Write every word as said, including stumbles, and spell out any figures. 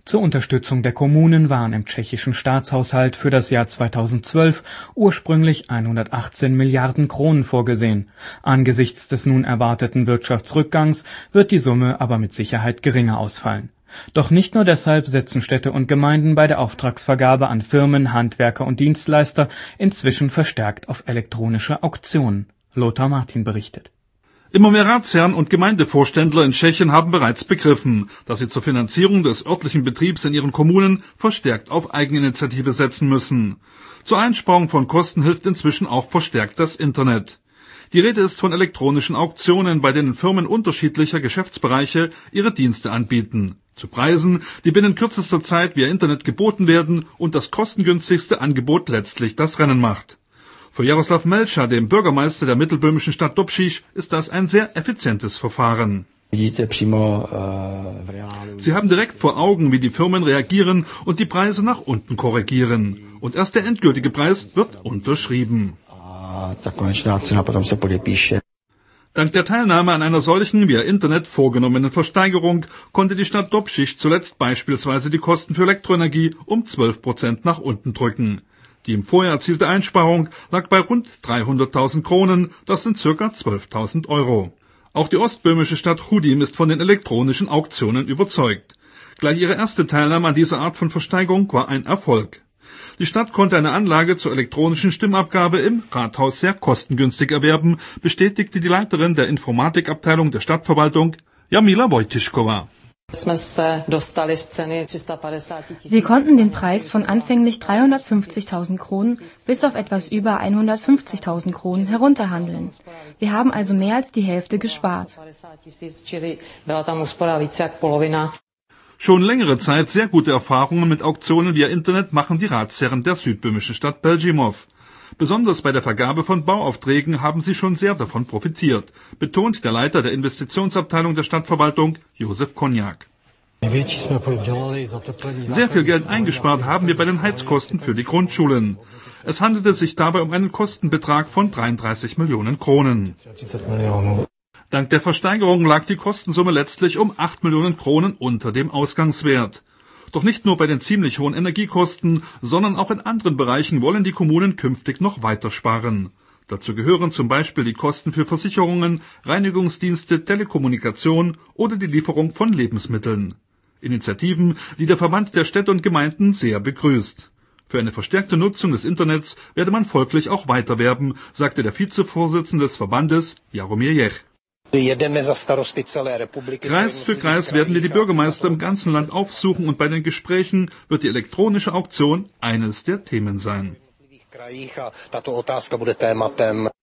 Zur Unterstützung der Kommunen waren im tschechischen Staatshaushalt für das Jahr zweitausendzwölf ursprünglich hundertachtzehn Milliarden Kronen vorgesehen. Angesichts des nun erwarteten Wirtschaftsrückgangs wird die Summe aber mit Sicherheit geringer ausfallen. Doch nicht nur deshalb setzen Städte und Gemeinden bei der Auftragsvergabe an Firmen, Handwerker und Dienstleister inzwischen verstärkt auf elektronische Auktionen. Lothar Martin berichtet. Immer mehr Ratsherren und Gemeindevorständler in Tschechien haben bereits begriffen, dass sie zur Finanzierung des örtlichen Betriebs in ihren Kommunen verstärkt auf Eigeninitiative setzen müssen. Zur Einsparung von Kosten hilft inzwischen auch verstärkt das Internet. Die Rede ist von elektronischen Auktionen, bei denen Firmen unterschiedlicher Geschäftsbereiche ihre Dienste anbieten. Zu Preisen, die binnen kürzester Zeit via Internet geboten werden und das kostengünstigste Angebot letztlich das Rennen macht. Für Jaroslav Melčar, dem Bürgermeister der mittelböhmischen Stadt Dobšiš, ist das ein sehr effizientes Verfahren. Sie haben direkt vor Augen, wie die Firmen reagieren und die Preise nach unten korrigieren. Und erst der endgültige Preis wird unterschrieben. Dank der Teilnahme an einer solchen via Internet vorgenommenen Versteigerung konnte die Stadt Dobšiš zuletzt beispielsweise die Kosten für Elektroenergie um zwölf Prozent nach unten drücken. Die im Vorjahr erzielte Einsparung lag bei rund dreihunderttausend Kronen, das sind circa zwölftausend Euro. Auch die ostböhmische Stadt Chudim ist von den elektronischen Auktionen überzeugt. Gleich ihre erste Teilnahme an dieser Art von Versteigerung war ein Erfolg. Die Stadt konnte eine Anlage zur elektronischen Stimmabgabe im Rathaus sehr kostengünstig erwerben, bestätigte die Leiterin der Informatikabteilung der Stadtverwaltung, Jarmila Wojtyšková. Sie konnten den Preis von anfänglich dreihundertfünfzigtausend Kronen bis auf etwas über hundertfünfzigtausend Kronen herunterhandeln. Wir haben also mehr als die Hälfte gespart. Schon längere Zeit sehr gute Erfahrungen mit Auktionen via Internet machen die Ratsherren der südböhmischen Stadt Belžimov. Besonders bei der Vergabe von Bauaufträgen haben sie schon sehr davon profitiert, betont der Leiter der Investitionsabteilung der Stadtverwaltung, Josef Konjak. Sehr viel Geld eingespart haben wir bei den Heizkosten für die Grundschulen. Es handelte sich dabei um einen Kostenbetrag von dreiunddreißig Millionen Kronen. Dank der Versteigerung lag die Kostensumme letztlich um acht Millionen Kronen unter dem Ausgangswert. Doch nicht nur bei den ziemlich hohen Energiekosten, sondern auch in anderen Bereichen wollen die Kommunen künftig noch weiter sparen. Dazu gehören zum Beispiel die Kosten für Versicherungen, Reinigungsdienste, Telekommunikation oder die Lieferung von Lebensmitteln. Initiativen, die der Verband der Städte und Gemeinden sehr begrüßt. Für eine verstärkte Nutzung des Internets werde man folglich auch weiter werben, sagte der Vizevorsitzende des Verbandes, Jaromír Jech. Kreis für Kreis werden wir die Bürgermeister im ganzen Land aufsuchen und bei den Gesprächen wird die elektronische Auktion eines der Themen sein.